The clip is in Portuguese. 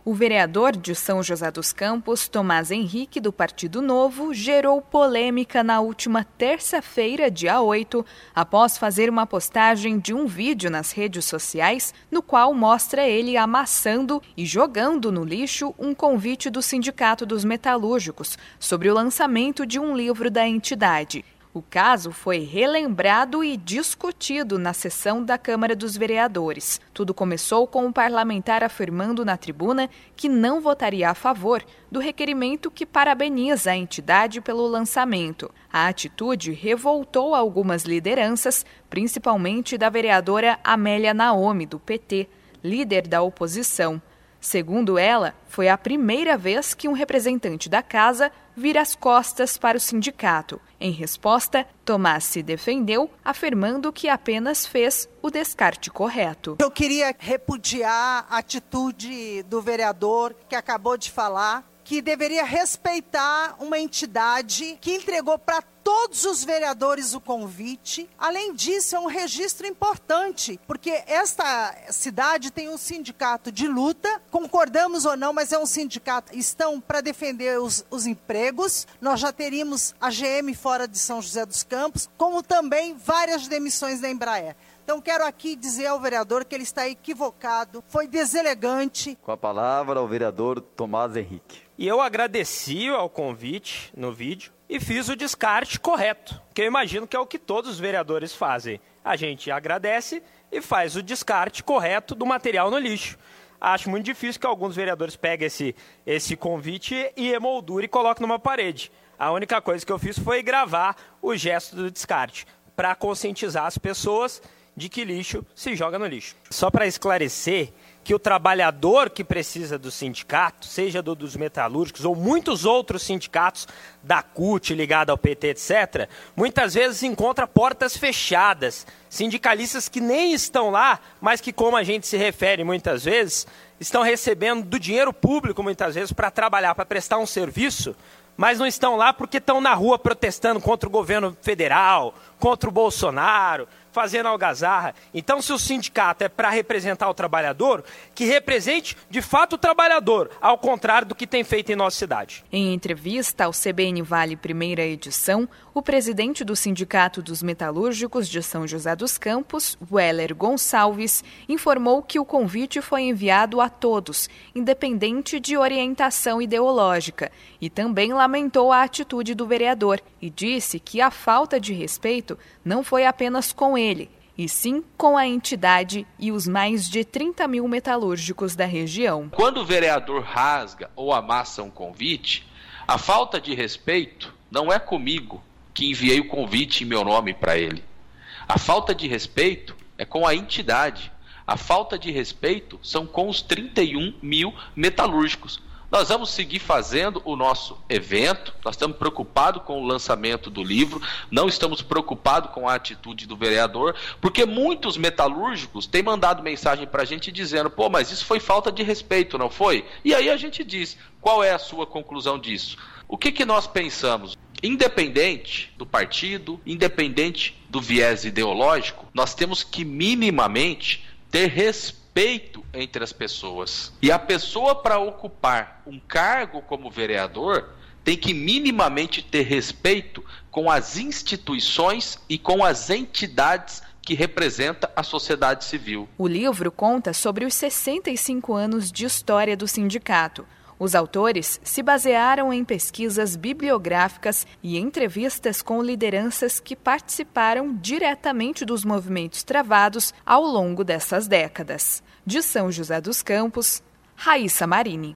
O vereador de São José dos Campos, Tomás Henrique, do Partido Novo, gerou polêmica na última terça-feira, dia 8, após fazer uma postagem de um vídeo nas redes sociais, no qual mostra ele amassando e jogando no lixo um convite do Sindicato dos Metalúrgicos sobre o lançamento de um livro da entidade. O caso foi relembrado e discutido na sessão da Câmara dos Vereadores. Tudo começou com o parlamentar afirmando na tribuna que não votaria a favor do requerimento que parabeniza a entidade pelo lançamento. A atitude revoltou algumas lideranças, principalmente da vereadora Amélia Naomi, do PT, líder da oposição. Segundo ela, foi a primeira vez que um representante da casa vira as costas para o sindicato. Em resposta, Tomás se defendeu, afirmando que apenas fez o descarte correto. Eu queria repudiar a atitude do vereador que acabou de falar, que deveria respeitar uma entidade que entregou para todos os vereadores o convite. Além disso, é um registro importante, porque esta cidade tem um sindicato de luta, concordamos ou não, mas é um sindicato, estão para defender os empregos. Nós já teríamos a GM fora de São José dos Campos, como também várias demissões da Embraer. Então, quero aqui dizer ao vereador que ele está equivocado, foi deselegante. Com a palavra, o vereador Tomás Henrique. E eu agradeci ao convite no vídeo e fiz o descarte correto, que eu imagino que é o que todos os vereadores fazem. A gente agradece e faz o descarte correto do material no lixo. Acho muito difícil que alguns vereadores peguem esse convite e emoldurem e coloquem numa parede. A única coisa que eu fiz foi gravar o gesto do descarte, para conscientizar as pessoas de que lixo se joga no lixo. Só para esclarecer que o trabalhador que precisa do sindicato, seja dos metalúrgicos ou muitos outros sindicatos da CUT ligado ao PT, etc., muitas vezes encontra portas fechadas, sindicalistas que nem estão lá, mas que, como a gente se refere muitas vezes, estão recebendo do dinheiro público muitas vezes para trabalhar, para prestar um serviço, mas não estão lá porque estão na rua protestando contra o governo federal, contra o Bolsonaro, fazendo algazarra. Então, se o sindicato é para representar o trabalhador, que represente de fato o trabalhador, ao contrário do que tem feito em nossa cidade. Em entrevista ao CBN Vale Primeira Edição, o presidente do Sindicato dos Metalúrgicos de São José dos Campos, Weller Gonçalves, informou que o convite foi enviado a todos, independente de orientação ideológica, e também lamentou a atitude do vereador e disse que a falta de respeito não foi apenas com ele, e sim com a entidade e os mais de 30 mil metalúrgicos da região. Quando o vereador rasga ou amassa um convite, a falta de respeito não é comigo que enviei o convite em meu nome para ele. A falta de respeito é com a entidade. A falta de respeito são com os 31 mil metalúrgicos. Nós vamos seguir fazendo o nosso evento, nós estamos preocupados com o lançamento do livro, não estamos preocupados com a atitude do vereador, porque muitos metalúrgicos têm mandado mensagem para a gente dizendo, pô, mas isso foi falta de respeito, não foi? E aí a gente diz, qual é a sua conclusão disso? O que nós pensamos? Independente do partido, independente do viés ideológico, nós temos que minimamente ter respeito entre as pessoas. E a pessoa, para ocupar um cargo como vereador, tem que minimamente ter respeito com as instituições e com as entidades que representam a sociedade civil. O livro conta sobre os 65 anos de história do sindicato. Os autores se basearam em pesquisas bibliográficas e entrevistas com lideranças que participaram diretamente dos movimentos travados ao longo dessas décadas. De São José dos Campos, Raíssa Marini.